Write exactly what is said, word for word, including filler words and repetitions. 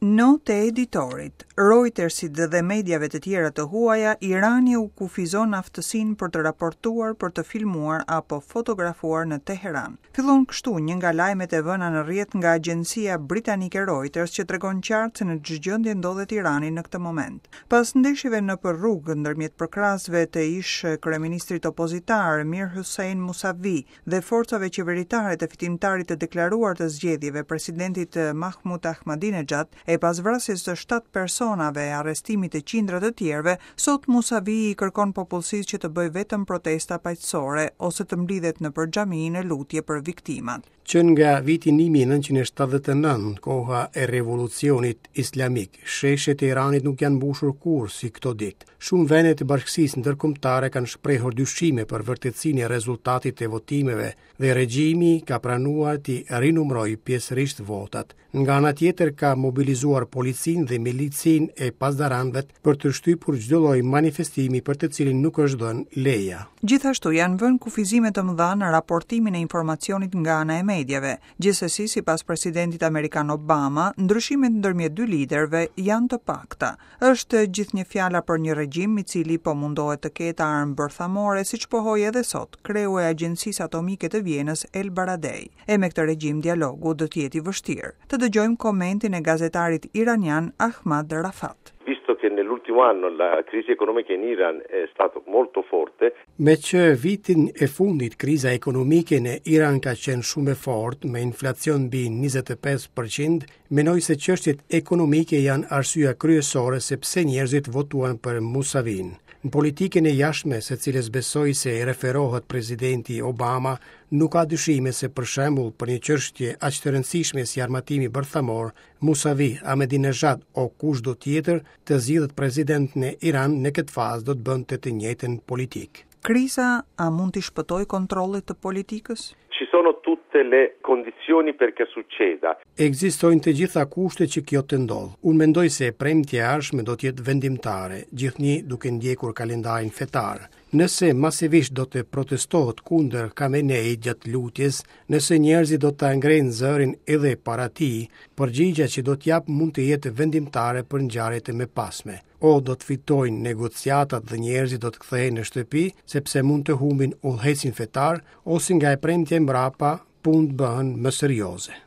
Note e editorit. Reutersit dhe mediave të tjera të huaja, Irani u kufizon aftësinë për të raportuar, për të filmuar apo fotografuar në Teheran. Fillon kështu një nga lajmet e vëna në rrjet nga agjencia britanike Reuters që tregon qartë se në çdo gjendje ndodhet Irani në këtë moment. Pas ndeshjeve në për rrugë ndërmjet përkrahasve të ish kryeministrit opozitar Mir Hossein Mousavi dhe forcave qeveritare të fitimtarit të deklaruar të zgjedhjeve presidentit Mahmoud Ahmadinejad, e pas vrasjes të shtatë personave e arrestimit të qindra të tjerëve, sot Mousavi i kërkon popullsisë që të bëjë vetëm protesta paqësore ose të mblidhet nëpër xhaminë në lutje për viktimat. Që nga viti një mijë nëntëqind e shtatëdhjetë e nëntë, koha e revolucionit islamik, sheshet e Iranit nuk janë mbushur kur si këto ditë. Shumë vende të bashkësisë ndërkombëtare kanë shprehur dyshime për vërtetësinë e rezultatit të votimeve dhe regjimi ka pranuar të rinumërojë pjesërisht votat. Nga ana tjetër ka mobilizuar policinë dhe milicin e pasdaranëve për të shtypur çdo lloj manifestimi për të cilin nuk është dhënë leja. Gjithashtu janë vënë kufizime të mëdha në raportimin e informacionit nga ana e mediave. Gjithsesi, sipas presidentit amerikan Obama, ndryshimet ndërmjet dy liderëve janë të pakta. Është gjithnjë fjala për një regjim i cili po mundohet të ketë armë bërthamore, siç pohoi edhe sot kreu e Agjencisë Atomike të Vjenës El Baradei. E me këtë regjim dialogu do të jetë i vështirë. Të dëgjojmë komentin e gazetarit iranian Ahmad Rafat. Visto che nell'ultimo anno la crisi economica in Iran è stata molto forte. Me që vitin e fundit kriza ekonomike në Iran ka qenë shumë e fortë me inflacion mbi njëzet e pesë përqind, mendoj se çështjet ekonomike janë arsyeja kryesore se pse njerëzit votuan për Mousavin. Në politikën e jashtme, se cilës besoj se i referohet presidenti Obama, nuk ka dyshime se për shembull për një çështje aq të rëndësishme si armatimi bërthamor, Mousavi, Ahmadinejad o kushdo tjetër të zgjidhet president në Iran në këtë fazë do të bënte të njëjtën politikë. Kriza a mund të shpëtojë kontrollit të politikës? Ci sono tutte le condizioni perché succeda. Ekzistojnë të gjitha kushtet që kjo të ndodhë. Unë mendoj se e premtja e ardhshme do të jetë vendimtare, gjithnjë duke ndjekur kalendarin fetar. Nëse masivisht do të protestohet kundër Khamenei gjatë lutjes, nëse njerëzit do të ngrenë zërin edhe para tij, përgjigjja që do të jap mund të jetë vendimtare për ngjarjet e mëpasme. O do të fitojnë negociatat dhe njerëzit do të kthehen në shtëpi, sepse mund të humbin udhëhecin fetar, ose nga e premtja e mbrapa, punë bëhen më serioze.